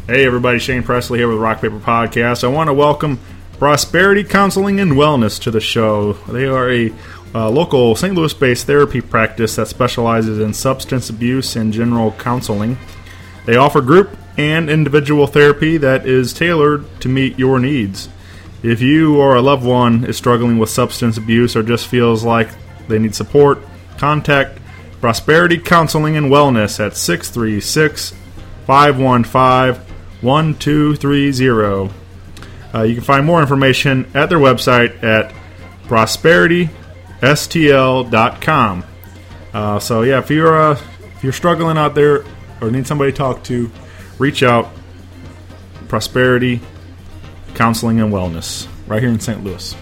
Hey everybody, Shane Presley here with Rock Paper Podcast. I want to welcome Prosperity Counseling and Wellness to the show. They are a local St. Louis-based therapy practice that specializes in substance abuse and general counseling. They offer group and individual therapy that is tailored to meet your needs. If you or a loved one is struggling with substance abuse or just feels like they need support, contact Prosperity Counseling and Wellness at 636-515-1230. You can find more information at their website at prosperitystl.com. If you're struggling out there or need somebody to talk to, reach out. Prosperity Counseling and Wellness, right here in St. Louis.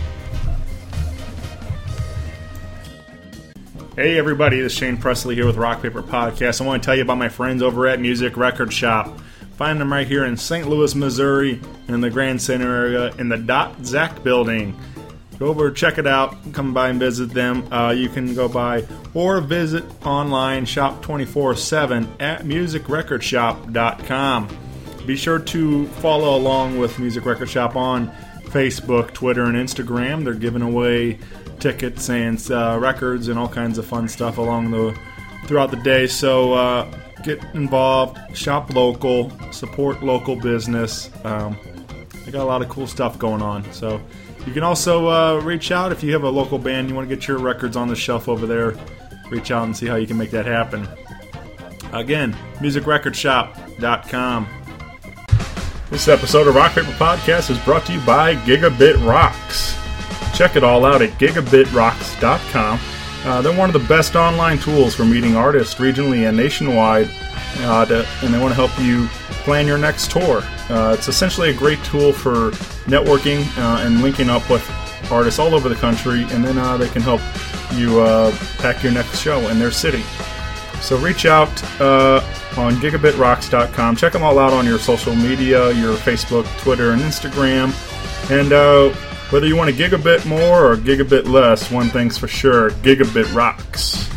Hey everybody, this is Shane Presley here with Rock Paper Podcast. I want to tell you about my friends over at Music Record Shop. Find them right here in St. Louis, Missouri, in the Grand Center area, in the Zach building. Go over, check it out, come by and visit them. You can go by or visit online, shop 24/7 at musicrecordshop.com. Be sure to follow along with Music Record Shop on Facebook, Twitter, and Instagram. They're giving away tickets and records and all kinds of fun stuff throughout the day. So get involved, shop local, support local business. They got a lot of cool stuff going on. So you can also reach out if you have a local band, you want to get your records on the shelf over there. Reach out and see how you can make that happen. Again, musicrecordshop.com. This episode of Rock Paper Podcast is brought to you by Gigabit Rocks. Check it all out at gigabitrocks.com. They're one of the best online tools for meeting artists regionally and nationwide, and they want to help you plan your next tour. It's essentially a great tool for networking and linking up with artists all over the country, and then they can help you pack your next show in their city. So reach out on gigabitrocks.com. Check them all out on your social media, your Facebook, Twitter, and Instagram. And whether you want a gigabit more or a gigabit less, one thing's for sure, Gigabit rocks.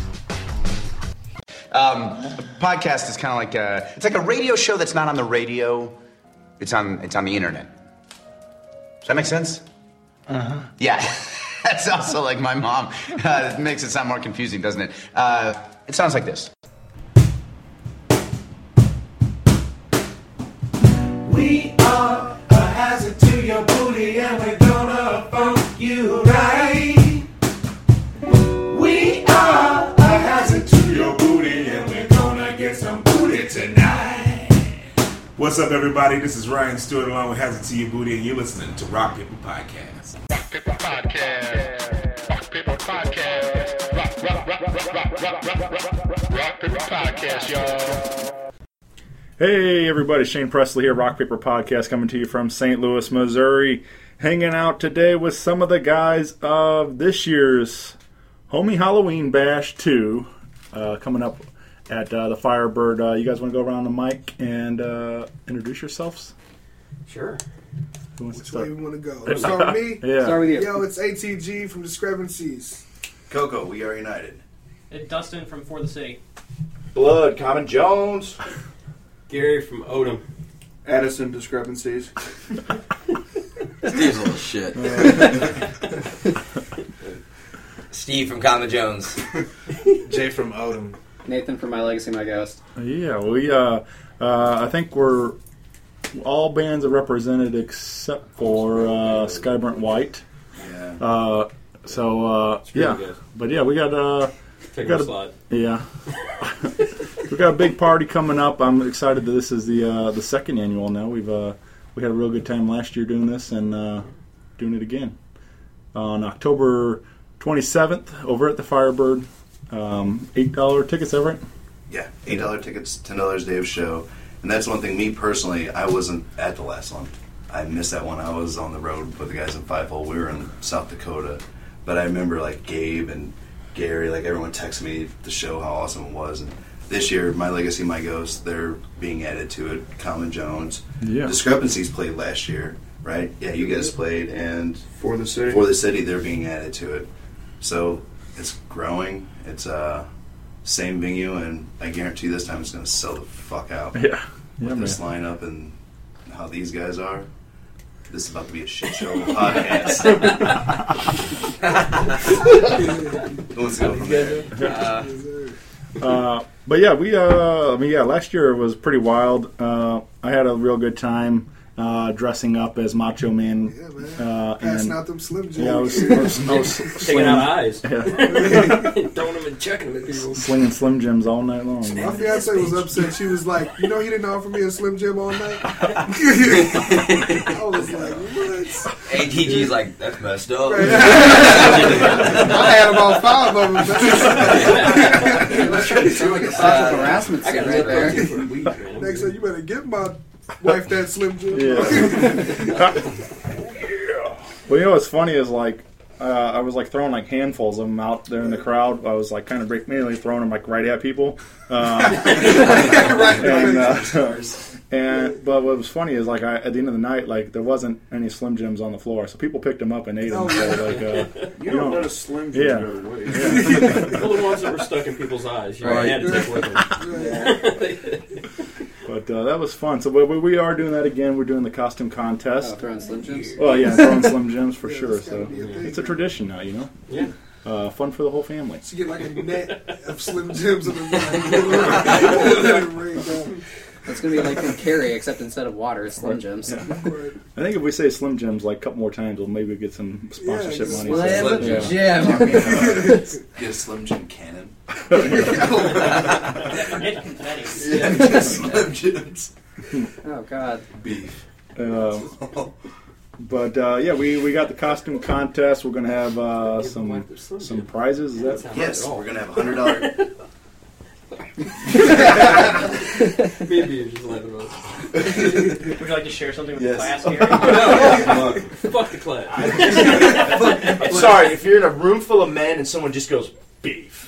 A podcast is kind of like it's like a radio show that's not on the radio. It's on the internet. Does that make sense? Uh-huh. Yeah. That's also like my mom. It makes it sound more confusing, doesn't it? It sounds like this. We are a hazard to your booty and we're gonna funk you right. We are a hazard to your booty and we're gonna get some booty tonight. What's up everybody, this is Ryan Stewart along with Hazard to Your Booty and you're listening to Rock Paper Podcast. Rock Paper Podcast. Rock Paper Podcast. Rock Paper Podcast, y'all. Hey everybody, Shane Presley here, Rock Paper Podcast, coming to you from St. Louis, Missouri. Hanging out today with some of the guys of this year's Homie Halloween Bash 2, coming up at the Firebird. You guys want to go around the mic and introduce yourselves? Sure. Which way we want to go? Let's start with me? Yeah. Start with you. Yo, it's ATG from Discrepancies. Coco, We Are United. And Dustin from For the City. Blood, Common Jones. Gary from Odom. Addison, Discrepancies. Steve's a little shit. Steve from Common Jones. Jay from Odom. Nathan from My Legacy, My Ghost. Yeah, we I think we're all bands are represented except for Skyburnt White. Yeah. Yeah. Good. But yeah, we got Take got our a- slot. yeah. We got a big party coming up. I'm excited that this is the second annual now. We had a real good time last year doing this and doing it again on October 27th over at the Firebird. $8 tickets, right? Yeah, $8 tickets, $10 day of show. And that's one thing, me personally, I wasn't at the last one. I missed that one. I was on the road with the guys in Five Hole. We were in South Dakota. But I remember, like, Gabe and Gary, like, everyone texted me the show, how awesome it was. And this year, My Legacy, My Ghost, they're being added to it. Common Jones. Yeah. Discrepancies played last year, right? Yeah, you guys played. And For the City. For the City, they're being added to it. So it's growing. It's same venue, and I guarantee this time it's going to sell the fuck out. Yeah. with this lineup and how these guys are. This is about to be a shit show of a podcast. Let's go from there. But yeah, last year was pretty wild. I had a real good time dressing up as Macho Man. Yeah, man. Passing and out them Slim Jims. yeah, I was Taking out eyes. yeah, Throwing them and chucking them at people. slinging Slim Jims all night long. My Man. fiance was upset. She was like, "You know, he didn't offer me a Slim Jim all night." I was like, "What?" ATG's like, that's messed up. I had about 5 of them. Sound like a sexual harassment scene right there. Next time, you better give my wife that Slim Jim. Yeah. Well, you know what's funny is like I was like throwing like handfuls of them out there in the crowd. I was like kind of mainly throwing them like right at people. But what was funny is like at the end of the night, like there wasn't any Slim Jims on the floor, so people picked them up and ate them. So like You don't let a Slim Jim Yeah. go to waste. Well, the ones that were stuck in people's eyes. You had to take with them. But that was fun. So we are doing that again. We're doing the costume contest. Throwing Slim Jims. Well, yeah, throwing Slim Jims for sure. it's gotta So be a thing. it's a tradition now, you know. Yeah. Fun for the whole family. She get like a net of Slim Jims in the night. It's going to be like from Carrie, except instead of water, it's Slim Jims. I think if we say Slim Jims like a couple more times, we'll maybe get some sponsorship Yeah, money. Slim So, Jim. Get a Slim Jim cannon. Slim Jims. Oh, God. Beef. But yeah, we got the costume contest. We're gonna have some prizes. Is that Yes, we're going to have $100. Maybe you're just letting them. Would you like to share something with Yes. the class, Gary? Fuck the class. Sorry, if you're in a room full of men and someone just goes, beef.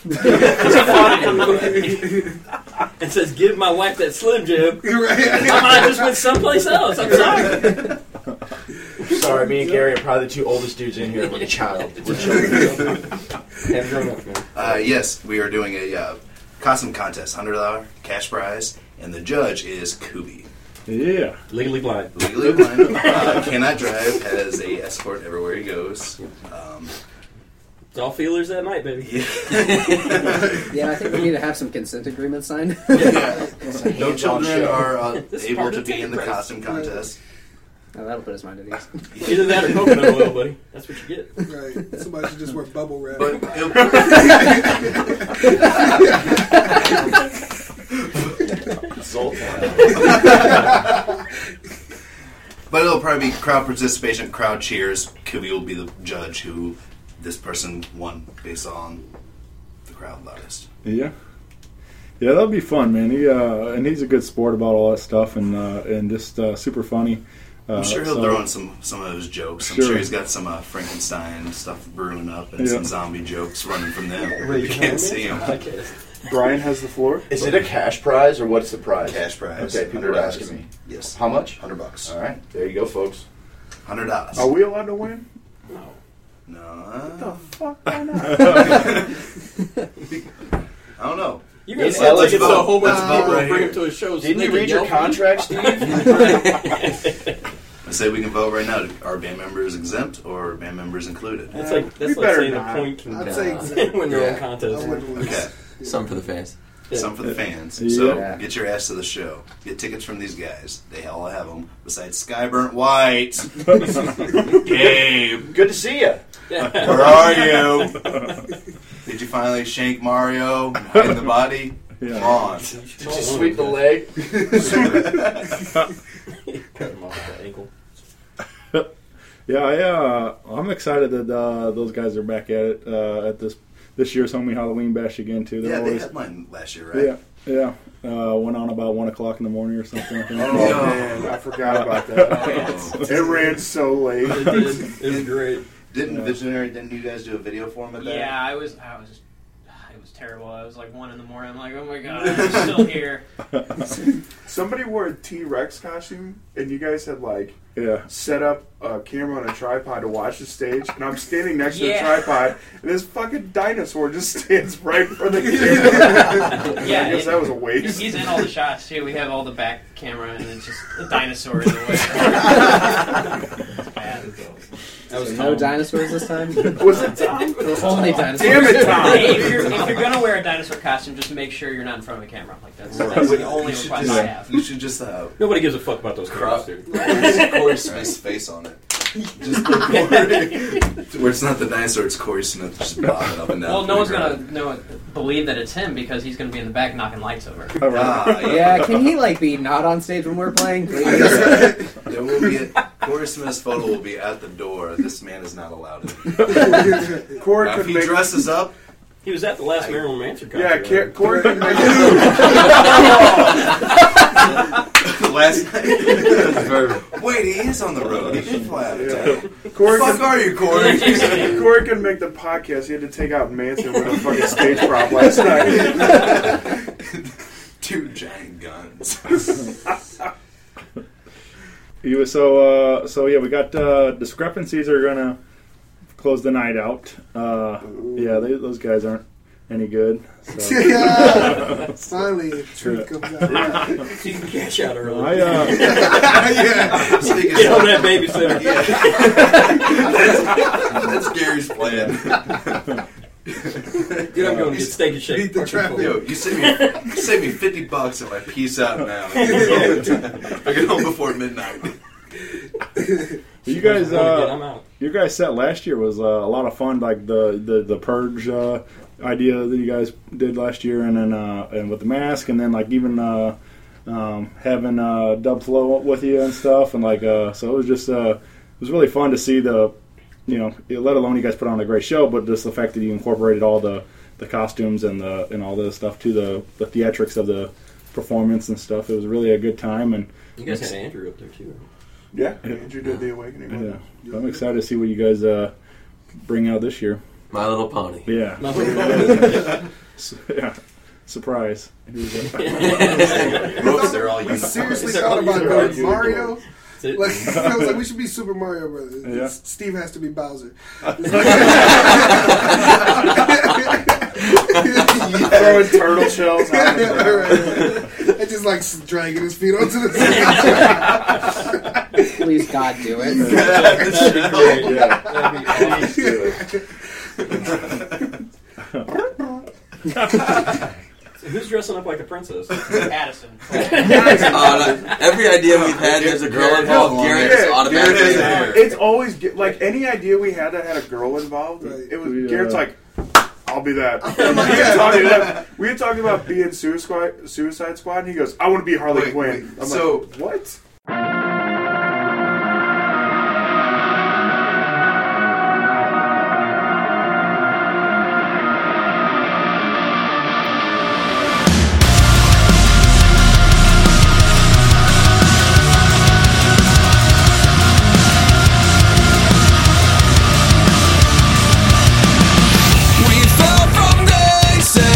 And says, give my wife that Slim Jim. Right. I might just went someplace else. I'm sorry. Sorry, me and Gary are probably the two oldest dudes in here with a child. We're children. Have grown up, man. Yes, we are doing a costume contest, $100 cash prize, and the judge is Kubi. yeah? Legally blind. Legally blind, cannot drive, has a escort everywhere he goes. It's all feelers that night, baby. Yeah, I think we need to have some consent agreements signed. No children are This is able part to of be the in the ticket costume contest. Oh, that'll put his mind at ease. Either that or coconut oil, buddy. That's what you get. Right. Somebody should just wear bubble wrap. But it'll probably be crowd participation, crowd cheers. Kubi will be the judge who this person won based on the crowd loudest. Yeah, that'll be fun, man. And he's a good sport about all that stuff, and just super funny. I'm sure he'll throw in some of his jokes. I'm sure he's got some Frankenstein stuff brewing up and some zombie jokes running from them. You can't see him. Brian has the floor. Is it a cash prize or what's the prize? Cash prize. Okay, people are asking me. Yes. How much? $100. All right, there you go, folks. $100. Are we allowed to win? No. What the fuck? Why not? I don't know. You're going to sell tickets to a whole bunch of people right and bring here. them to a show. So Didn't they you can read your yell for contract, Steve? I say we can vote right now. Are band members exempt or are band members included? That's like We saying better a not. point can I'd say when they're on I contest. wouldn't lose. Okay. Some for the fans. Some for the fans. Yeah. So get your ass to the show. Get tickets from these guys. They all have them. Besides Skyburnt White. Gabe. Good to see you. Where are you? Did you finally shank Mario in the body? Yeah. Come on. Did you sweep the leg? Cut him off the ankle. Yeah, I'm excited that those guys are back at it at this year's Homie Halloween Bash again too. They're Yeah, they always, headlined last year, right? yeah. Went on about 1:00 in the morning or something. I think. Oh, man. I forgot about that. It ran so late. It did. It was great. Didn't you guys do a video for him at that? Yeah, I was. it was terrible. I was like 1 in the morning. I'm like, oh my god, I'm still here. Somebody wore a T-Rex costume, and you guys had like Yeah. set up a camera on a tripod to watch the stage, and I'm standing next to the Yeah. tripod, and this fucking dinosaur just stands right in front of the camera. Yeah, I guess that was a waste. He's in all the shots too. We have all the back camera, and it's just a dinosaur in the way. It's bad. That was no dinosaurs this time? Was it Tom? Only dinosaurs. Damn it, Tom! Hey, if you're gonna wear a dinosaur costume, just make sure you're not in front of a camera. Like that's the only request I have. You should just Nobody gives a fuck about those crops, dude. Corey Smith's face on it. Just where it's not the dinosaur, it's Corey Smith just bobbing up and down. Well, no one's gonna believe that it's him because he's gonna be in the back knocking lights over. Yeah, can he like be not on stage when we're playing, please? There will be Corey Smith's photo will be at the door. This man is not allowed in. Corey Now, could if he make dresses up. He was at the last Marilyn Manson concert. Yeah, Corey could make Last night. Wait, he is on the road. He did fly out of town. Corey Fuck are you, Corey? Corey couldn't make the podcast. He had to take out Manson with a fucking stage prop last night. 2 giant guns. So yeah, we got discrepancies are gonna close the night out. Yeah, those guys aren't any good. So. Finally, the truth comes out. So you can cash out early. Yeah. So you can Get on that babysitter. That's Gary's plan. Dude, I'm going to get Steak and Shake. Beat the traffic. Yo, you save me $50 if I peace out now. I get home before midnight. You guys, I'm out. your guys' set last year was a lot of fun. Like the purge idea that you guys did last year, and then and with the mask, and then like even having Dub Flow with you and stuff, and like so it was just it was really fun to see the. You know, let alone you guys put on a great show, but just the fact that you incorporated all the costumes and all this stuff to the theatrics of the performance and stuff. It was really a good time. And you guys had Andrew up there too. Yeah, Andrew did The Awakening. Yeah, so I'm excited to see what you guys bring out this year. My Little Pony. Yeah. Yeah. Surprise. They're all We seriously thought about doing Mario. Like, I was like, we should be Super Mario Brothers. Yeah. Steve has to be Bowser. Throwing turtle shells out. And just like dragging his feet onto the stage. Please, God, do it. That'd be awesome. Who's dressing up like a princess? Addison. Every idea we've had, there's a girl involved. Garrett is automatically there. It's always like any idea we had that had a girl involved. Right. It was Garrett's like, I'll be that. We had talked about being Suicide Squad, and he goes, I want to be Harley Quinn. I'm so like, what?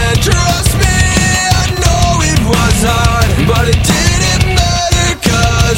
But it didn't matter 'cause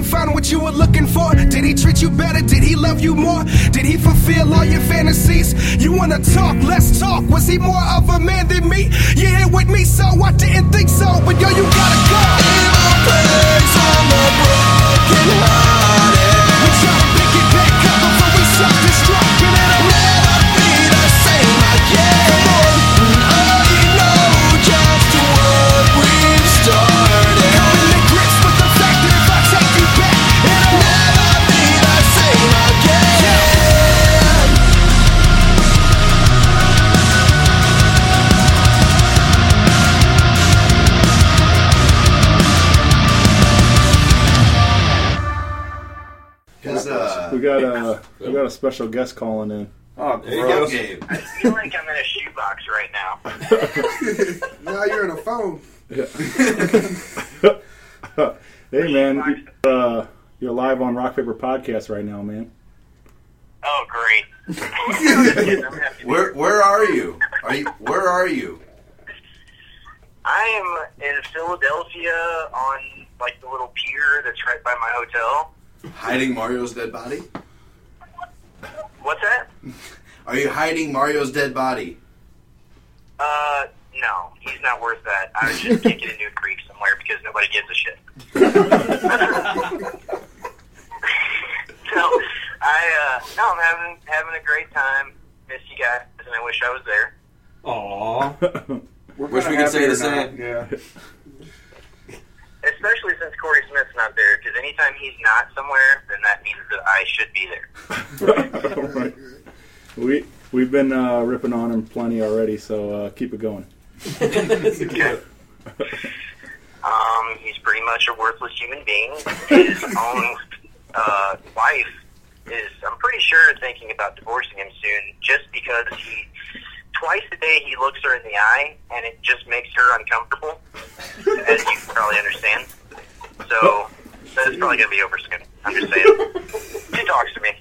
find what you were looking for? Did he treat you better? Did he love you more? Did he fulfill all your fantasies? You wanna talk? Let's talk. Was he more of a man than me? You're here with me, so I didn't think so. But yo, you gotta go. Leave a place on the broken hearted. We try to pick it back up before we self-destruct, and it'll never be the same again. Come on. I know just what we've started. Coming to grips with the fact that if I take you back, it'll never be the same again. We got a special guest calling in. Oh, gross. I feel like I'm in a shoebox right now. Now you're on a phone. Hey man, you're live on Rock Paper Podcast right now, man. Oh, great. Where are you? Where are you? I am in Philadelphia on like the little pier that's right by my hotel. Hiding Mario's dead body? What's that? Are you hiding Mario's dead body? No, he's not worth that. I was just kicking a New Creek somewhere because nobody gives a shit. No, I'm having a great time. Miss you guys, and I wish I was there. Aww. Wish we could say the same. Yeah. Especially since Corey Smith's not there, because anytime he's not somewhere, then that means that I should be there. Right. We've been ripping on him plenty already, so keep it going. Okay. He's pretty much a worthless human being. His own wife is, I'm pretty sure, thinking about divorcing him soon, just because twice a day he looks her in the eye, and it just makes her uncomfortable, as you can probably understand. So that's probably going to be over soon. I'm just saying. She talks to me.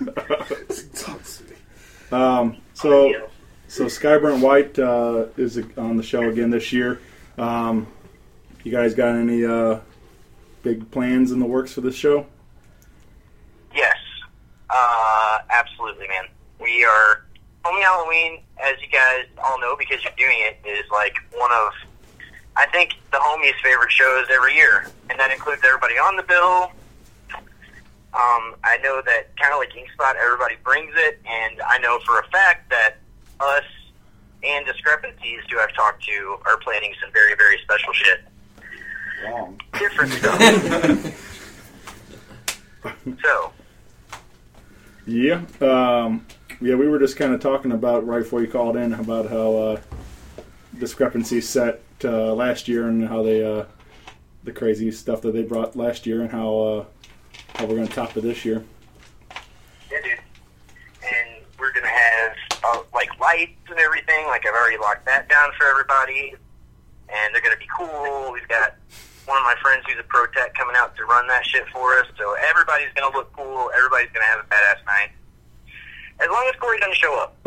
So Skyburnt White is on the show again this year. You guys got any big plans in the works for this show? Yes. Absolutely, man. We are... Homie Halloween, as you guys all know because you're doing it, is like one of, I think, the Homie's favorite shows every year. And that includes everybody on the bill. I know that kind of like Ink Spot, everybody brings it. And I know for a fact that us and Discrepancies, who I've talked to, are planning some very, very special shit. Wrong. Different stuff. So. Yeah. Yeah, we were just kind of talking about, right before you called in, about how Discrepancies set last year and how they, the crazy stuff that they brought last year and how we're going to top it this year. Yeah, dude. And we're going to have, like, lights and everything. Like, I've already locked that down for everybody. And they're going to be cool. We've got one of my friends who's a pro tech coming out to run that shit for us. So everybody's going to look cool. Everybody's going to have a badass night. As long as Corey doesn't show up.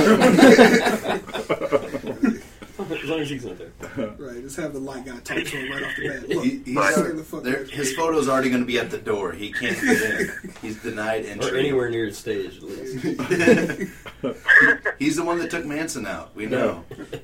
As long as he's not there. Right, just have the light guy talk to him right off the bat. Look, his photo's already going to be at the door. He can't get in. He's denied entry. Or anywhere near the stage, at least. He's the one that took Manson out. We know.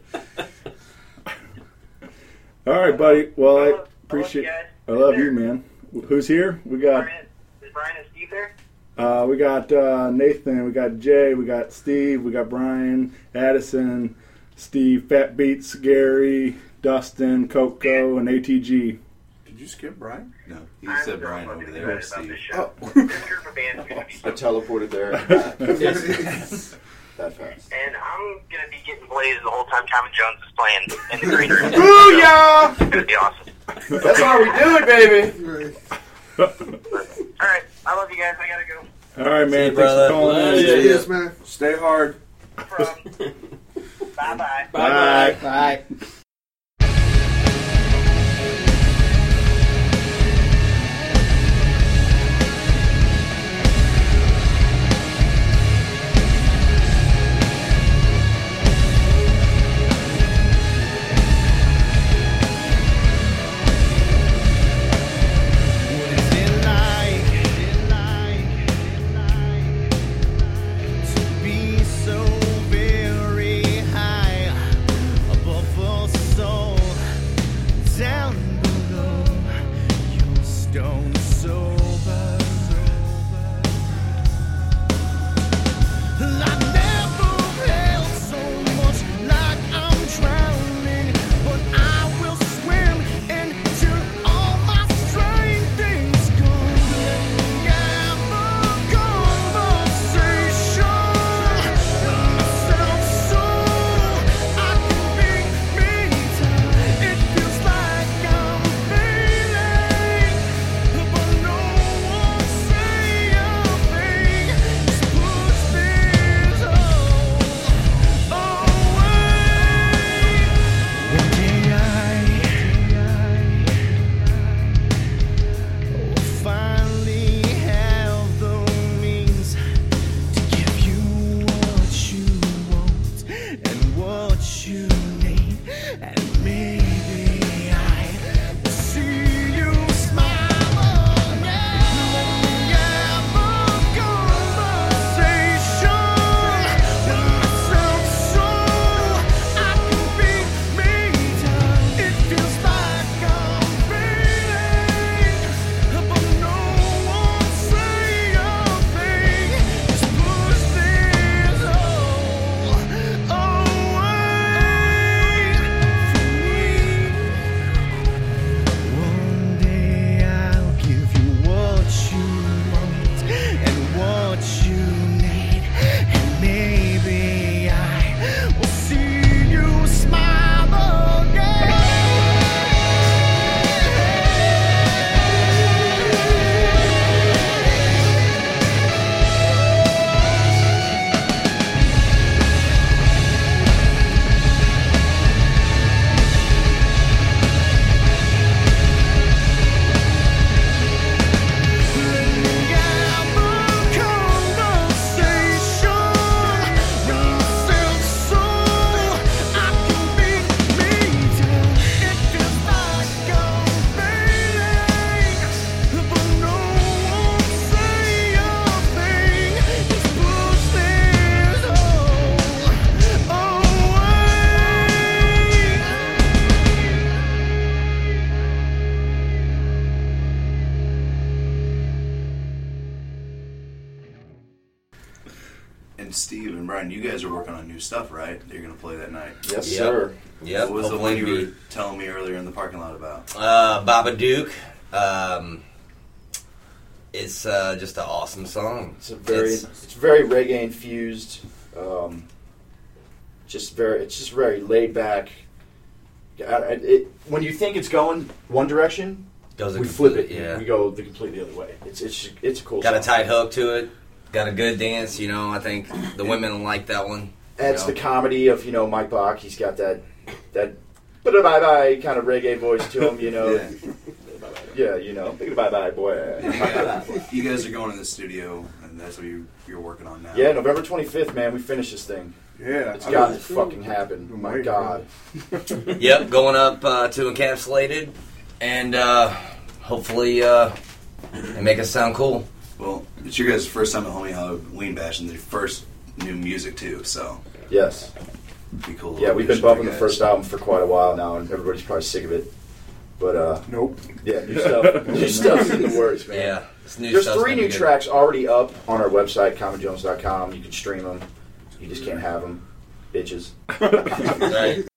All right, buddy. Well, I appreciate. I love you, man. Who's here? We got. Is Brian and Steve there? We got Nathan, we got Jay, we got Steve, we got Brian, Addison, Steve, Fat Beats, Gary, Dustin, Coco, and ATG. Did you skip Brian? No, he said Brian over there. Steve. Oh. I teleported there. That fast. And I'm going to be getting blazed the whole time Tommy Jones is playing in the green room. Booyah! It's going to be awesome. That's how we do it, baby. All right. I love you guys. I got to go. All right, man. Thanks for calling in. Yes, man. Stay hard. No problem. Bye-bye. Bye. Bye. What is it like? And Steve and Brian, you guys are working on new stuff, right? That you're going to play that night. Yes, sir. Yep. What was the one you were telling me earlier in the parking lot about? Babadook. It's just an awesome song. It's very reggae infused. It's just very laid back. When you think it's going one direction, we flip it. Yeah. We go the completely other way. It's a cool. Got song. a tight hook to it. Got a good dance. I think the women will like that one. Adds the comedy of Mike Bach. He's got that bye-bye kind of reggae voice to him. Bye-bye boy. You guys are going to the studio, and that's what you're working on now. Yeah, November 25th, man. We finished this thing. Yeah, it's got to fucking happen. Oh my God. Yep, going up to Encapsulated, and hopefully they make us sound cool. Well, it's your guys' first time at Homie Halloween Bash, and their first new music too. So yes, be cool. Yeah, we've been bumping the first album for quite a while now, and everybody's probably sick of it. But nope. Yeah, new stuff. New stuff's in the works, man. Yeah, there's 3 new tracks already up on our website, CommonJones.com. You can stream them. You just can't have them, bitches. Right.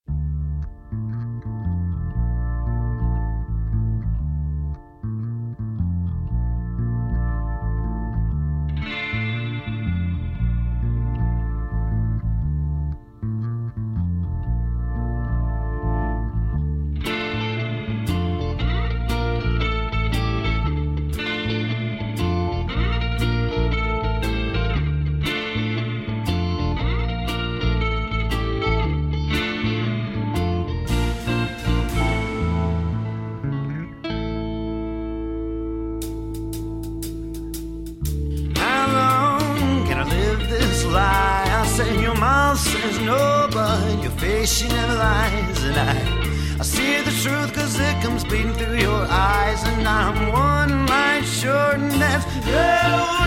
She never lies, and I see the truth cause it comes bleeding through your eyes, and I'm one line short and that's no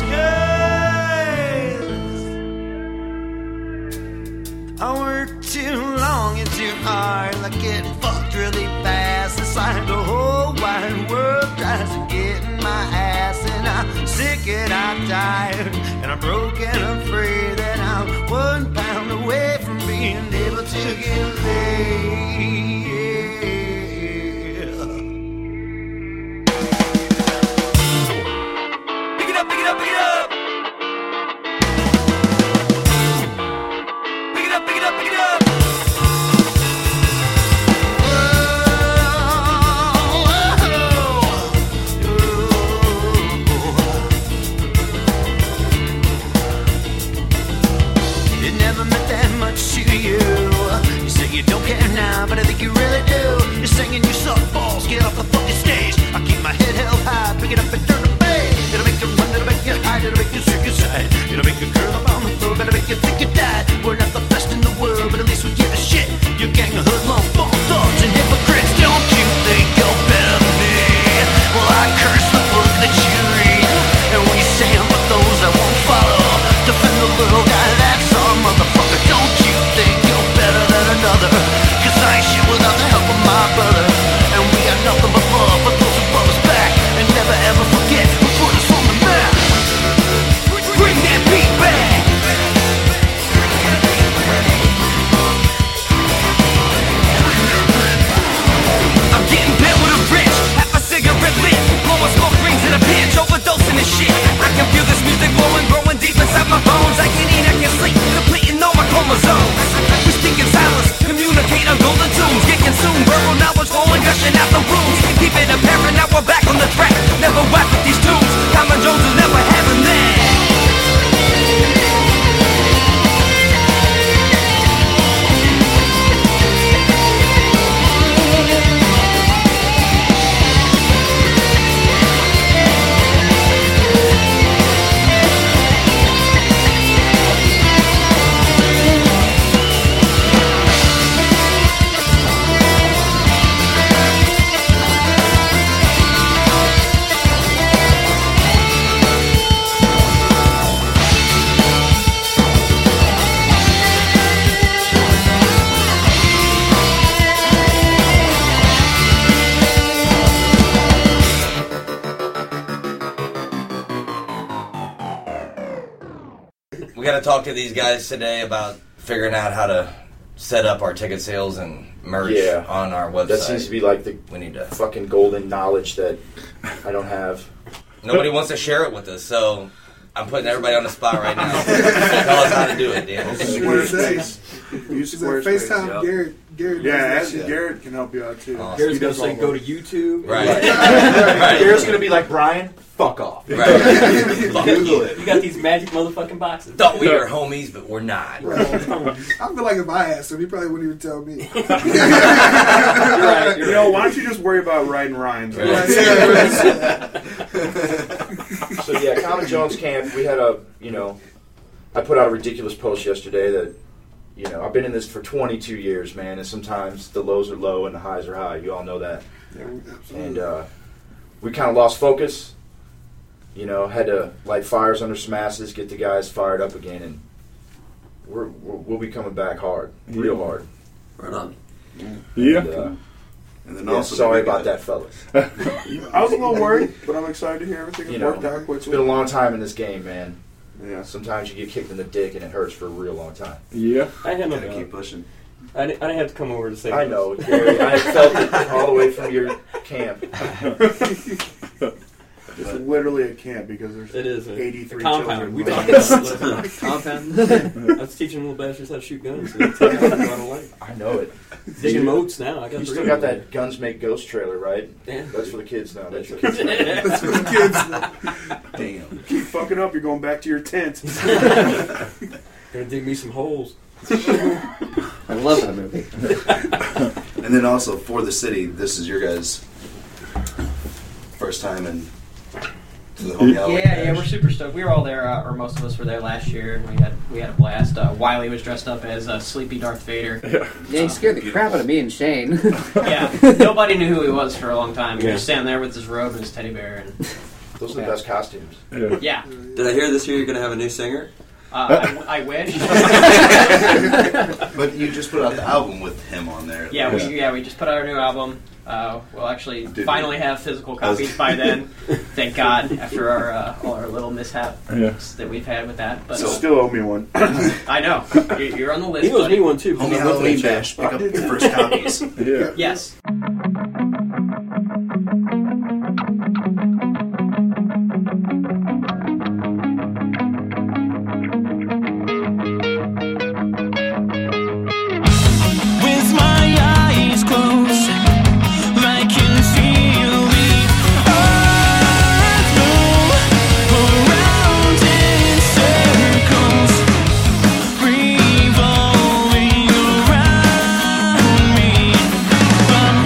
disguise. I work too long and too hard, like getting fucked really fast. It's like the whole wide world tries to get in my ass, and I'm sick and I'm tired, and I'm broken, afraid that I'm 1 pound away from being able to get laid. Pick it up, pick it up, pick it up. Pick it up, pick it up, pick it up. It never meant that much to you. You say you don't care now, but I think you really do. You're singing you suck balls, get off the fucking stage. I keep my head held high, pick it up and turn the bass. It'll make you run, it'll make you high. we got to talk to these guys today about figuring out how to set up our ticket sales and merch on our website. That seems to be like the we need to fucking golden knowledge that I don't have. Nobody wants to share it with us, so I'm putting everybody on the spot right now. Tell us how to do it, Dan. Squarespace. Use Squarespace. FaceTime Garrett. Yeah, Garrett can help you out too. Awesome. Garrett's going to say go to YouTube. Right. Right. Garrett's going to be like, Brian, fuck off. Right. Google it. You got these magic motherfucking boxes. Thought we were homies, but we're not. I feel like if I asked him, he probably wouldn't even tell me. You're right. You know, why don't you just worry about writing rhymes? Right. So yeah, Common Jones Camp, we had I put out a ridiculous post yesterday that, I've been in this for 22 years, man, and sometimes the lows are low and the highs are high. You all know that. Yeah, absolutely. And we kind of lost focus, had to light fires under some asses, get the guys fired up again, and we'll be coming back hard, real hard. Right on. Yeah. And then also, sorry about that, fellas. I was a little worried, but I'm excited to hear everything has worked out quickly. It's been a long time in this game, man. Yeah. Sometimes you get kicked in the dick and it hurts for a real long time. Yeah. I had no gotta keep pushing. I didn't have to come over to say I this. know, Gary. I felt it all the way from your camp. It's literally a camp because there's 83 compound. children. We talked about this. Compound. I was teaching little bastards how to shoot guns. So they tell me how to run away. I know it. Digging moats now. I got You three still got that Guns Make Ghosts trailer, right? Yeah. That's for the kids now. That's for for the kids. That's for the kids now. Damn. Keep fucking up, you're going back to your tent. Gonna dig me some holes. I love that movie. And then also for the city, this is your guys' first time in to the Homie Halloween. Yeah, we're super stoked. We were all there, or most of us were there last year, and we had a blast. Wiley was dressed up as Sleepy Darth Vader. Yeah, he scared the crap out of me and Shane. Yeah, nobody knew who he was for a long time. He was just standing there with his robe and his teddy bear. And those are the best costumes. Yeah. Did I hear this year you're going to have a new singer? I wish. But you just put out the album with him on there. Yeah, we just put out our new album. We'll actually finally have physical copies by then. Thank God, after all our little mishaps that we've had with that. But You still owe me one. I know. You're on the list. He owes buddy. me one too. Homie Halloween Bash. Pick up your first copies. Yeah. Yes. With my eyes closed, I can feel the earth move around in circles, revolving around me. But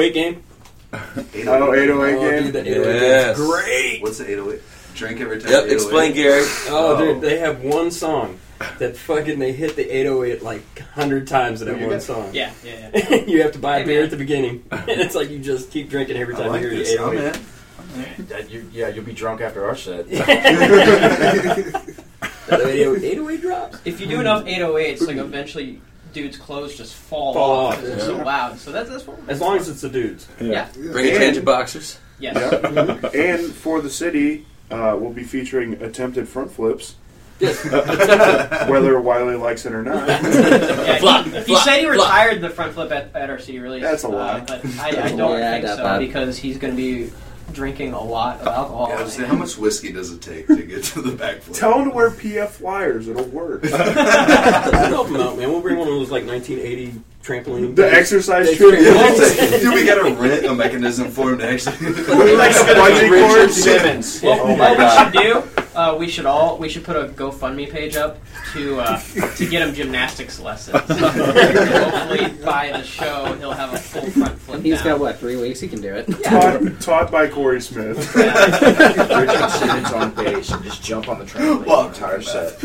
808 game? 808 game? Dude, the 808 game's great. What's the 808? Drink every time. Yep, explain, Gary. Dude, they have one song that fucking they hit the 808 like 100 times in that one song. Yeah. You have to buy a beer at the beginning. It's like you just keep drinking every time you hear the 808. You'll be drunk after our set. 808 drops. If you do enough 808s, like eventually dudes' clothes just fall off because they're so loud. So that's what. As long as it's the dudes. Yeah. Bring a change of boxers. Yes. Yeah. And for the city, we'll be featuring attempted front flips. Yes. Whether Wiley likes it or not. He said he retired the front flip at our city release. That's a lie. But I don't think so because he's going to be drinking a lot of alcohol. Yeah, I was saying, how much whiskey does it take to get to the backflip? Tell him to wear PF flyers. It'll work. Help him out, man. We'll bring one of those like 1980 trampoline. The exercise trip. Dude, we gotta rent a mechanism for him to actually. Like Richard Simmons. Well, what we should do? We should put a GoFundMe page up to get him gymnastics lessons. Hopefully, by the show, he'll have a full front flip. He's got what, 3 weeks? He can do it. Yeah. Taught by Corey Smith. Richard Simmons on bass and just jump on the trampoline the entire set.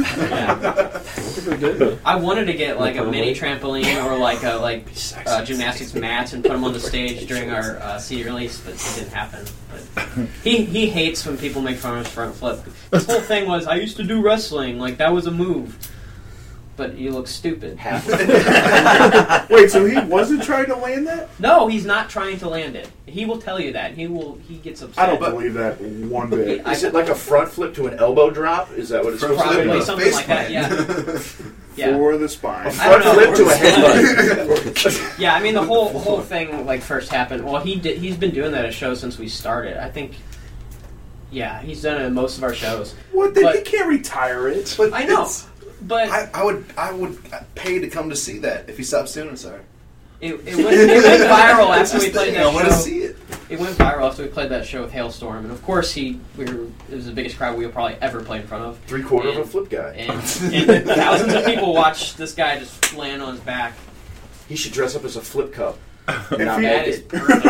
I wanted to get like a mini trampoline or like gymnastics mats and put them on the stage during our CD release, but it didn't happen. But he hates when people make fun of his front flip. His whole thing was, I used to do wrestling, like that was a move. But you look stupid. Wait, so he wasn't trying to land that? No, he's not trying to land it. He will tell you that. He gets upset. I don't believe that one bit. Is it like a front flip to an elbow drop? Is that what it's supposed to be? Probably something like that, yeah. For the spine. A front flip to a headbutt. Yeah, I mean the whole thing like first happened. Well, he's been doing that at shows since we started. I think. Yeah, he's done it at most of our shows. What? He can't retire it. But I know. But I would pay to come to see that if he stops doing it. Sorry. It went viral after we played that show. I want to see it. It went viral after we played that show with Hailstorm, and of course it was the biggest crowd we probably ever played in front of. 3/4 of a flip guy. And thousands of people watched this guy just land on his back. He should dress up as a flip cup. That is perfect.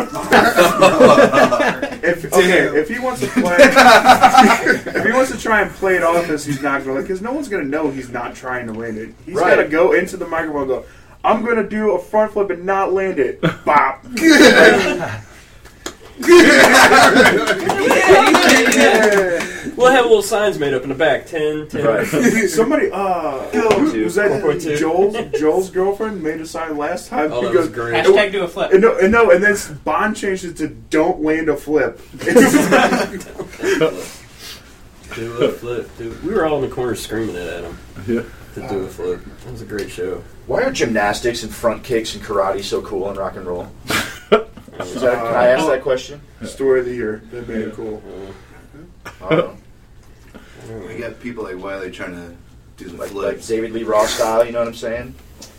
If he wants to play, if he wants to try and play it off as he's not going to, because no one's going to know he's not trying to land it. He's got to go into the microphone and go, I'm going to do a front flip and not land it. Bop. We'll have little signs made up in the back. 10. Right. Somebody, was that Joel's girlfriend made a sign last time? Oh, that was great. Hashtag do a flip. And then Bond changed it to don't land a flip. Do a flip, dude. We were all in the corner screaming it at him. Yeah. To do a flip. That was a great show. Why are gymnastics and front kicks and karate so cool in rock and roll? Can I ask that question? Story of the year. They made it cool. We got people like Wiley trying to do the like flips. David Lee Roth style, you know what I'm saying?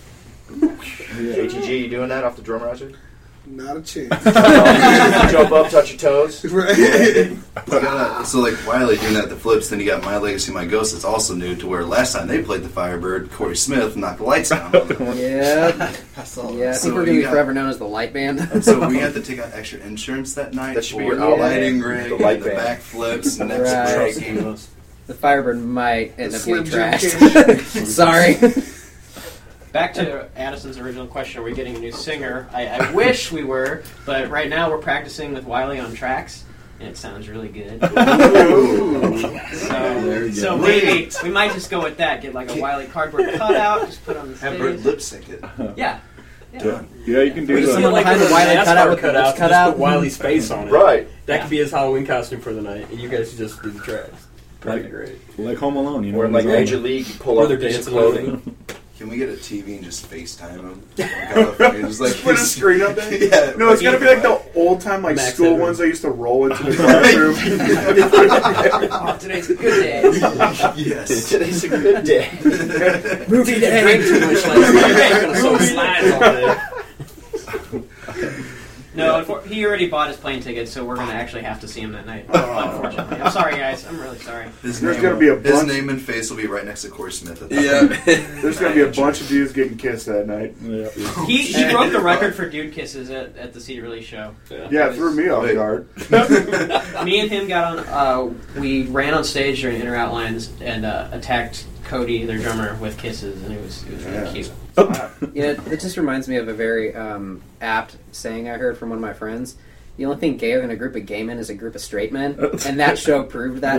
JTG, you doing that off the drum riser? Not a chance. Jump up, touch your toes. Right. So like Wiley doing that, the flips, then you got My Legacy, My Ghost. It's also new to where last time they played the Firebird, Corey Smith knocked the lights down. Yeah. I think we're going to be forever known as the Light Band. So we had to take out extra insurance that night. That should be for your the lighting rig, the light the band. backflips, and next breaking. The Firebird might end up getting Slim Jim trashed. Sorry. Back to Addison's original question, are we getting a new singer? I wish we were, but right now we're practicing with Wiley on tracks, and it sounds really good. So maybe we might just go with that, get like a Wiley cardboard cutout, just put on the stage. Have Bert lip sync it. Yeah. Yeah, you can do that. Someone like behind the Wiley cutout with cutout, cut just out. put Wiley's face on it. Right. That could be his Halloween costume for the night, and you guys just do the tracks. That'd be great. Like Home Alone, you know. Or like Major League, you pull Or up they're a piece of dancing clothing. Can we get a TV and just FaceTime him? Just like Put a screen up there? Yeah. No, it's got to be like the old time like Max school Headroom. ones I used to roll into the classroom. Oh, today's a good day. Yes. Today's a good day. Movie day. Drink too much last night. So slides on there. No, he already bought his plane ticket, so we're going to actually have to see him that night. Unfortunately. I'm sorry, guys. I'm really sorry. His name and face will be right next to Corey Smith. At There's going to be a bunch of dudes getting kissed that night. Yeah. He broke the record for dude kisses at the CD release show. Yeah, threw me off guard. Me and him got on. We ran on stage during Inner Outlines and attacked Cody, their drummer, with kisses, and it was really cute. It just reminds me of a very apt saying I heard from one of my friends. The only thing gayer than a group of gay men is a group of straight men, and that show proved that.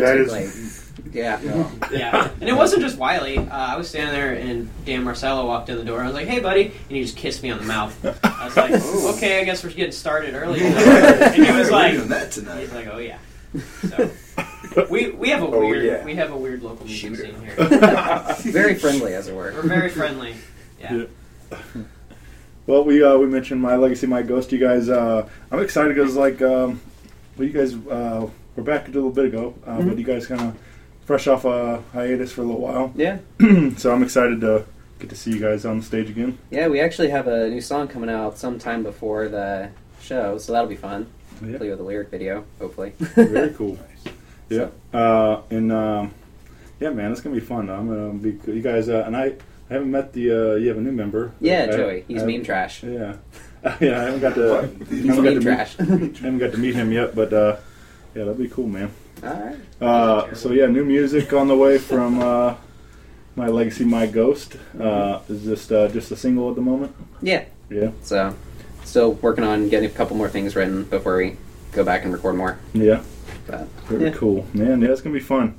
Yeah. And it wasn't just Wiley. I was standing there, and Dan Marcello walked in the door. I was like, "Hey, buddy," and he just kissed me on the mouth. I was like, "Okay, I guess we're getting started early." And he was like, that tonight. He's like, "Oh yeah." So, we have a weird local music scene here. Very friendly, as it were. We're very friendly. Yeah. Well, we mentioned My Legacy, My Ghost. You guys, I'm excited because you guys were back a little bit ago, but you guys kind of fresh off a hiatus for a little while. Yeah. So I'm excited to get to see you guys on the stage again. Yeah, we actually have a new song coming out sometime before the show, so that'll be fun. Yeah. Play with a lyric video, hopefully. Very cool. Yeah. Yeah, man, it's gonna be fun. I'm gonna be you guys, and I haven't met the. You have a new member. Yeah, Joey. He's meme trash. Yeah. Yeah, I haven't got to. He's meme trash. I haven't got to meet him yet, but yeah, that'll be cool, man. All right. So yeah, new music on the way from My Legacy, My Ghost. Is this just a single at the moment? Yeah. Yeah. So, still working on getting a couple more things written before we go back and record more. Yeah. But, very cool, man. Yeah, it's gonna be fun.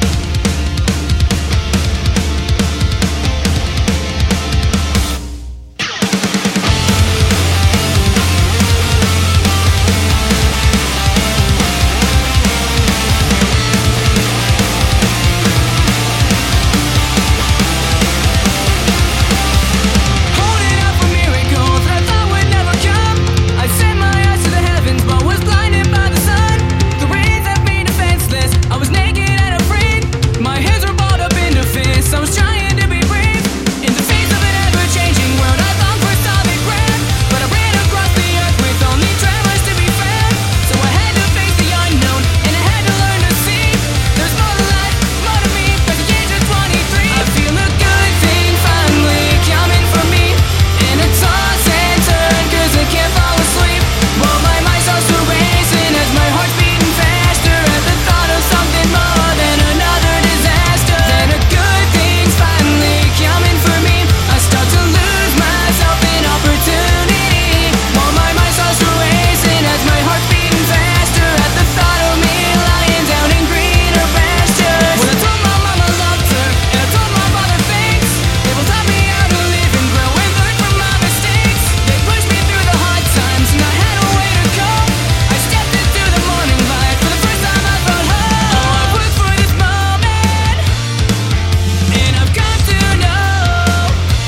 I was naked and afraid. My hands were balled up in a fist. I was trying to be brave. In the face of an ever-changing world, I longed for solid ground. But I ran across the earth with only tremors to be found. So I had to face the unknown, and I had to learn to see. There's more to life, more to me. By the age of 23, I feel a good thing finally coming for me. And I toss and turn, 'cause I can't fall asleep. While my mind starts to racing as my heart's beating faster at the thought of something more than another disaster. Then a good thing's finally coming for me. I start to lose myself in opportunity. While my mind starts to racing as my heart's beating faster at the thought of me lying down in greener pastures. When I told my mom I loved her, and I told my father thanks. They both taught me how to live and grow and learn from my mistakes. They pushed me through the hard times, and I had a way to cope. I stepped into the morning light for the first time. I felt hope. Oh, I worked for this moment, and I've come to know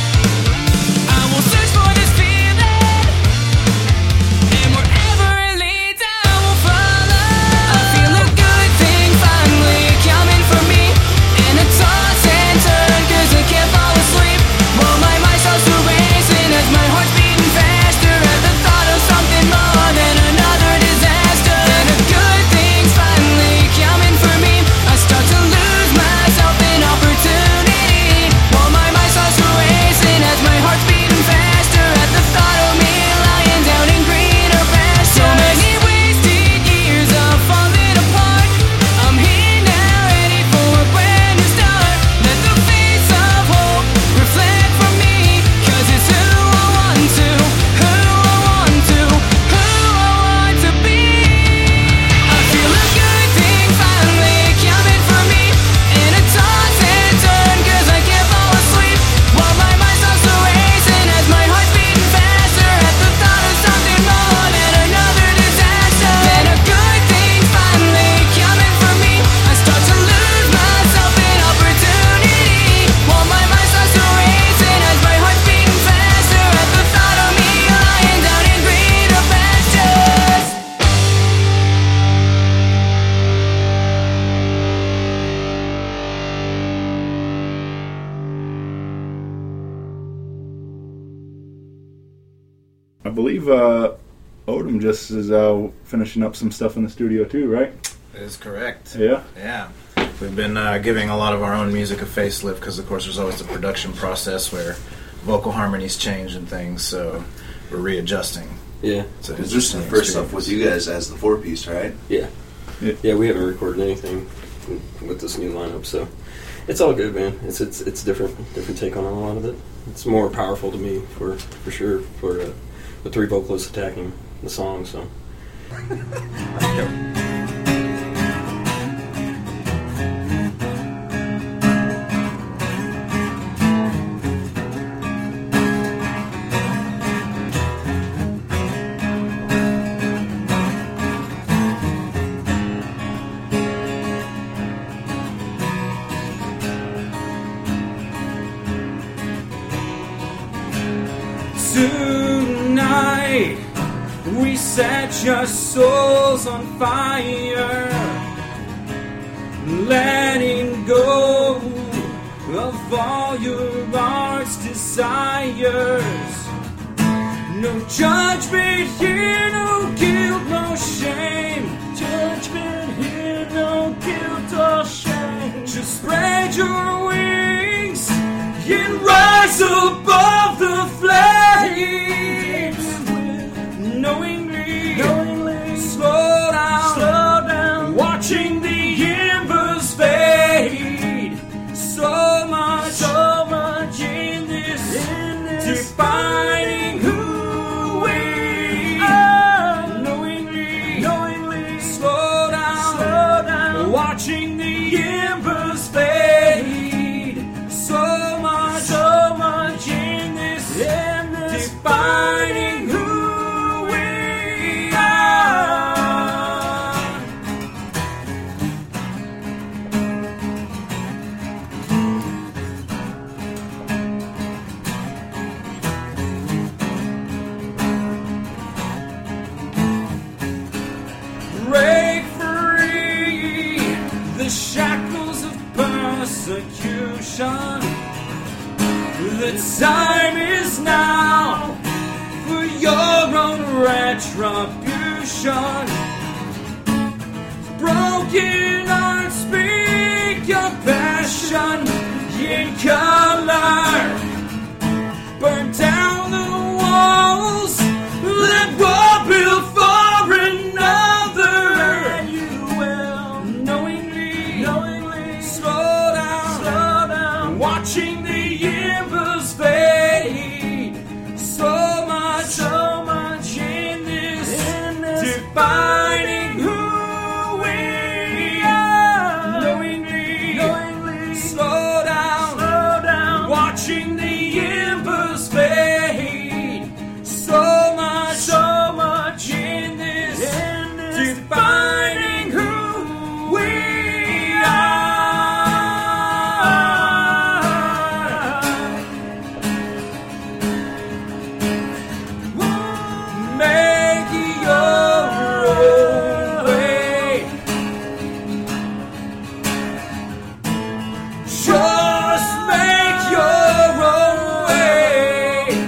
I will search for this feeling, and wherever it leads, I will follow. I feel a good thing finally coming for me, and I toss and turn 'cause I can't fall asleep. While my mind starts to racing as my heart's beating faster at the thought of something more than another disaster. And a good thing's finally coming for me. I start to lose myself in opportunity. While my mind starts to racing as my heart's beating faster at the thought of me lying down in greener pastures. So many wasted years of falling apart. I'm here now, ready for a brand new start. Let the face of hope reflect from me, 'cause it's who I want to, who I want to, who I want to be. I feel a good thing finally coming for me, and I toss and turn 'cause I can't fall asleep. While my mind starts to racing as my heart's beating faster at the thought of something more than another disaster. Then a good thing's finally coming for me. I start to lose myself in opportunity. While my mind starts to racing as my heart's beating faster at the thought of me lying down in greener pastures. I believe Odom just is finishing up some stuff in the studio too, right? That is correct. Yeah? Yeah. We've been giving a lot of our own music a facelift because, of course, there's always the production process where vocal harmonies change and things, so we're readjusting. Yeah. So this is the first stuff with you guys as the 4-piece, right? Yeah. Yeah, we haven't recorded anything with this new lineup, so it's all good, man. It's different take on a lot of it. It's more powerful to me for sure for the 3 vocalists attacking the song. So. Tonight we set your souls on fire, letting go of all your heart's desires. No judgment here, no guilt, no shame. Judgment here, no guilt or shame. Just spread your wings and rise above the flames. Knowingly, slow down, watching the embers fade. So much in this, defining who we are. Knowingly, slow down, watching the embers fade. So much in this, defining who we are. Break free the shackles of persecution. The time is now for your own retribution. Broken hearts speak your passion in color. Burn down the walls that were built for another. And you will knowingly slow down, watching the embers fade. So much in this, defining who we are. Knowingly slow down, watching the embers fade. So much in this, defining who we are. Make your own way. Just make your own way.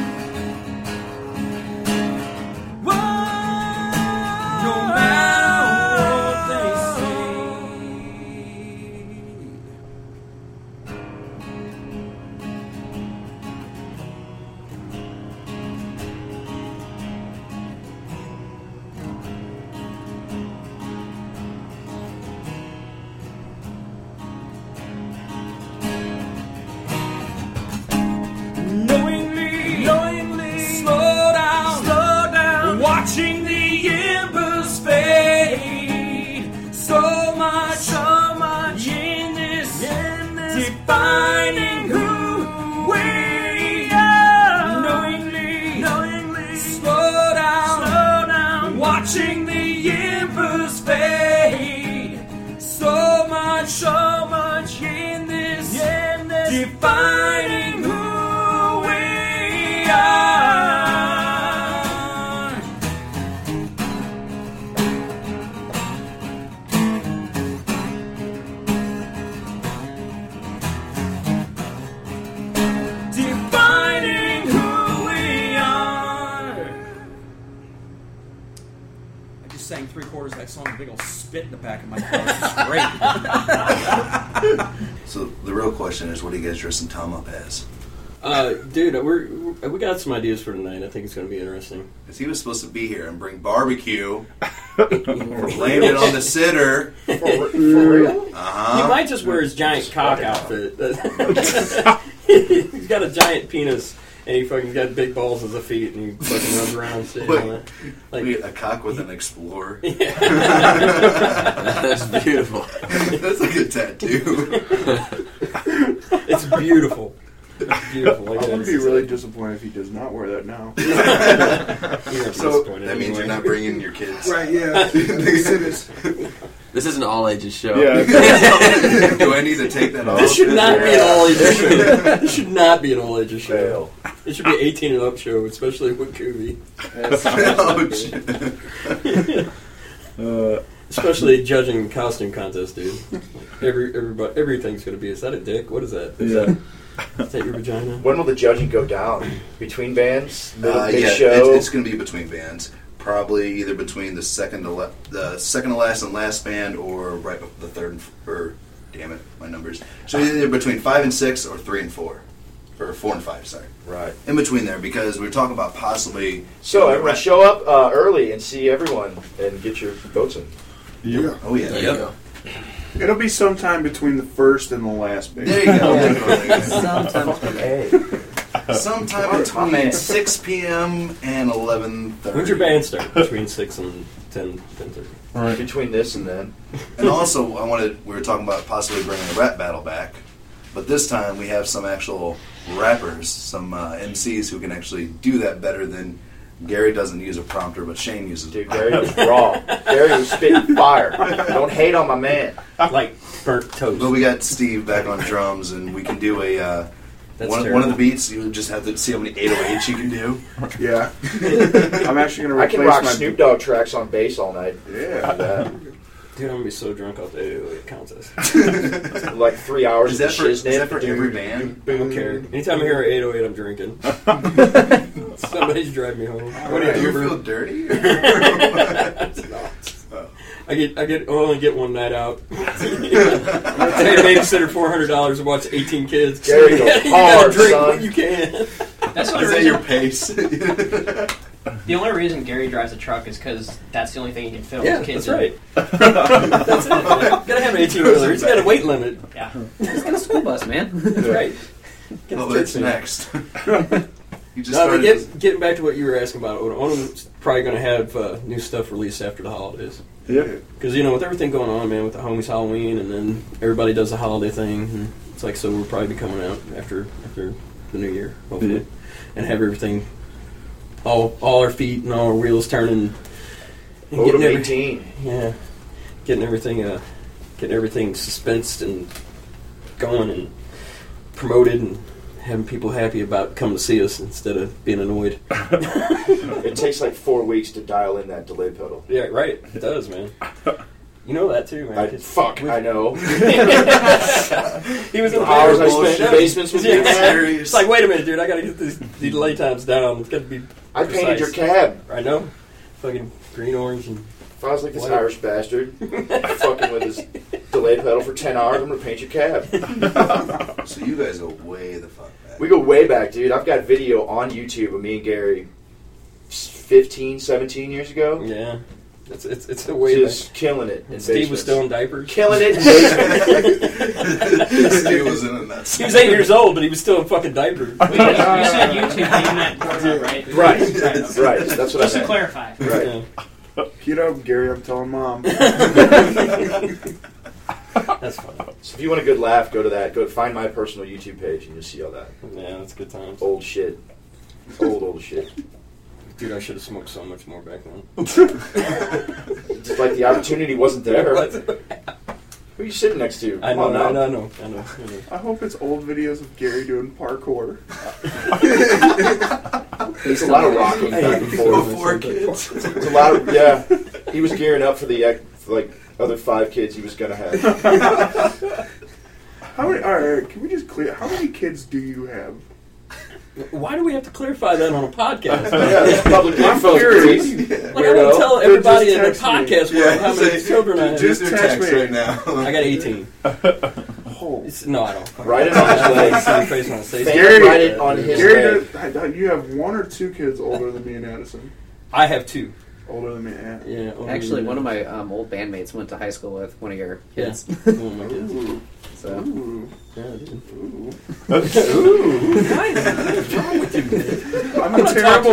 sang 3/4 of that song, a big old spit in the back of my car. It was great. So the real question is, what are you guys dressing Tom up as? Dude, we got some ideas for tonight. I think it's going to be interesting. Because he was supposed to be here and bring barbecue. Blame it on the sitter. For real? Uh-huh. He might just wear his giant cock outfit. He's got a giant penis, and he fucking got big balls as a feet, and he fucking runs around sitting on it. Like a cock with an explorer. Yeah. That's beautiful. That's like a tattoo. It's beautiful. Beautiful. I'm going to be really disappointed if he does not wear that now. So that means you're not bringing your kids. Right, yeah. This is an all-ages show. Yeah. Do I need to take that off? This should not be an all-ages show. This should not be an all-ages show. It should be an 18 and up show, especially with Kubi. Especially judging costume contest, dude. Everything's going to be. Is that a dick? What is that? Is that your vagina? When will the judging go down? Between bands? Mid yeah, show? it's going to be between bands. Probably either between the second to last and last band, or right before the third. Or damn it, my numbers. So either between 5 and 6, or 3 and 4, or 4 and 5. Sorry. Right. In between there, because we're talking about possibly. So everyone show up early and see everyone and get your votes in. Yeah. Oh yeah. There you go. It'll be sometime between the first and the last band. There you go. Sometime between 6 p.m. and 11:30. When's your band start? Between 6 and 10:30. All right. Between this and then. And also, we were talking about possibly bringing the rap battle back, but this time we have some actual rappers, some MCs who can actually do that better than. Gary doesn't use a prompter, but Shane uses. Dude, Gary was raw. Gary was spitting fire. Don't hate on my man. Like burnt toast. But we got Steve back on drums, and we can do a one of the beats. You just have to see how many 808s you can do. Yeah, I'm actually going to. I can rock Snoop Dogg tracks on bass all night. Yeah. Dude, I'm going to be so drunk off the 808 contest. Like 3 hours Is of that for every band? I don't care. Anytime I hear 808, I'm drinking. Somebody's driving me home. What do you feel dirty? I only get one night out. I pay a babysitter $400 to watch 18 kids. Gary goes hard, drink son. when you can. That's the Is that your pace? The only reason Gary drives a truck is because that's the only thing he can film Yeah, his kids that's in. right. That's it. Gotta have an 18-wheeler. He's got a weight limit. Yeah. He's got a school bus, man. That's right. Well, that's next. You just No, but started. getting back to what you were asking about, Onum's probably going to have new stuff released after the holidays. Yeah. Because, with everything going on, man, with the homies Halloween, and then everybody does the holiday thing, and it's like, so we'll probably be coming out after the new year, hopefully, and have everything, all our feet and all our wheels turning. And Odom 18. Yeah. Getting everything suspensed and going and promoted and having people happy about coming to see us instead of being annoyed. It takes like 4 weeks to dial in that delay pedal. Yeah, right. It does, man. You know that too, man. I know. He was in the hours I spent in basements with you, man. It's like, wait a minute, dude. I got to get these delay times down. It's got to be. I precise. painted your cab. I know. Fucking green, orange, and. If I was like this white. Irish bastard fucking with his delay pedal for 10 hours, I'm gonna paint your cab. So you guys go way the fuck back. We go way back, dude. I've got video on YouTube of me and Gary 15, 17 years ago. Yeah. It's a way just killing it. In Steve was still in diapers. Killing it in basements. Steve was in a nuts. He was 8 years old, but he was still in fucking diapers. Wait, you said YouTube, but you meant Pornhub, right? Right. That's what Just I to meant. clarify. Right. Yeah. Gary, I'm telling Mom. That's fun. So if you want a good laugh, go to that. Go find my personal YouTube page and you'll see all that. Yeah, that's good times. Old shit. Old shit. Dude, I should have smoked so much more back then. Just like the opportunity wasn't there. Who are you sitting next to? I know. I hope it's old videos of Gary doing parkour. There's a lot of rocking back and forth. 4 kids. There's a lot of He was gearing up for the other 5 kids he was gonna have. How many? All right, can we just clear? How many kids do you have? Why do we have to clarify that on a podcast? Yeah, it's public info. Like, I want to tell everybody in the podcast world how many children I have. Just text right now. I got 18. No, I don't. Write it on his leg. Gary, write it on his leg. You have 1 or 2 kids older than me and Addison. I have 2. Older than me, yeah. Actually, one of my old bandmates went to high school with one of your kids. Yeah. One of my kids. So. Ooh. Yeah, dude. Ooh. Ooh. What's wrong with you, man? I'm a terrible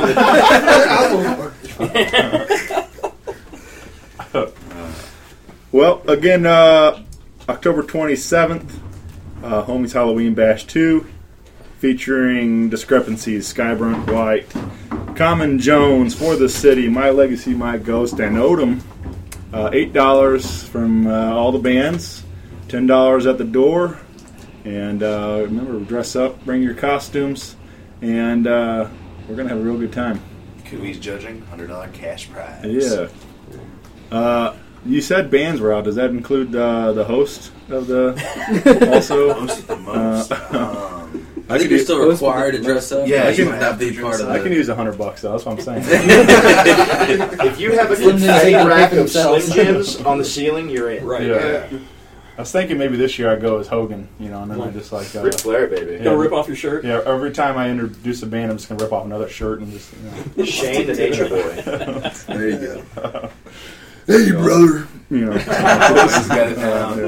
person. Well, again, October 27th, Homies Halloween Bash 2, featuring Discrepancies, Skyburnt White, Common Jones, For the City, My Legacy, My Ghost, and Odom. $8 from all the bands, $10 at the door. And remember, dress up, bring your costumes, and we're going to have a real good time. Cooey's judging, $100 cash prize. Yeah. You said bands were out. Does that include the host of the also? Host of the most. I think you're still required to dress up. Yeah, I can not be part of I it. can use $100 though. That's what I'm saying. If you have a confetti rack of Slim Jims on the ceiling, you're in. Right. Yeah. I was thinking maybe this year I go as Hogan, and then I just like Ric Flair, baby. Gonna rip off your shirt? Yeah. Every time I introduce a band, I'm just gonna rip off another shirt and just. Shane the Nature Boy. There you go. Hey, brother. This has got it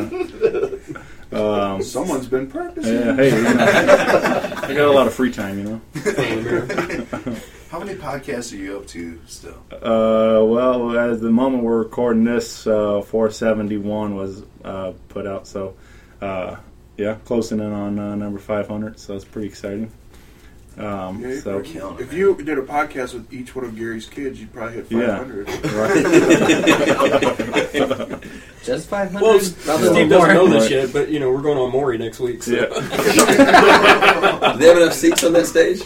down. Someone's been practicing. Yeah, hey, I got a lot of free time, How many podcasts are you up to still? Well, at the moment we're recording this, 471 was put out, so closing in on number 500, so it's pretty exciting. If you did a podcast with each one of Gary's kids, you'd probably hit 500. Right. Just 500? Well, Steve doesn't know this yet, but we're going on Maury next week. So. Yeah. Do they have enough seats on that stage?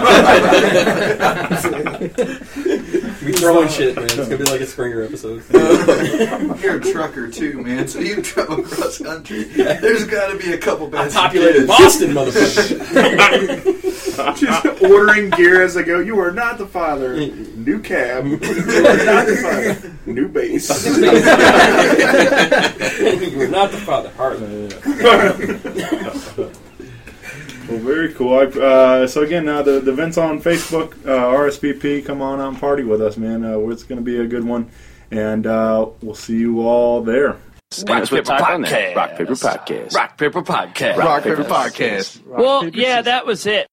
We throwing shit, man. It's gonna be like a Springer episode. You're a trucker too, man. So you travel cross country. There's got to be a couple bad. Populated Boston, motherfucker. Just ordering gear as I go. You are not the father. New cab. You are not the father. New bass. You are not the father. Harley. Well, very cool. So again, the event's on Facebook. RSVP, come on out and party with us, man. It's going to be a good one, and we'll see you all there. Rock Paper Podcast. Rock Paper Podcast. Rock Paper Podcast. Rock Paper Podcast. Well, yeah, that was it.